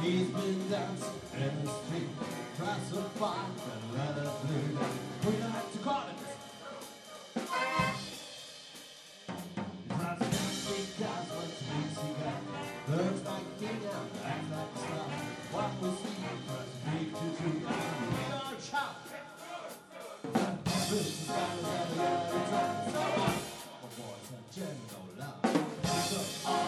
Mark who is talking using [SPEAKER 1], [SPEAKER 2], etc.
[SPEAKER 1] He's been dancing in the street, tries to find the letter blue. We like to call it. He tries to speak out what speaks he got. Looks like king and acts like a star. What was he tries to speak to true? We are shout. This is how the boys and general love.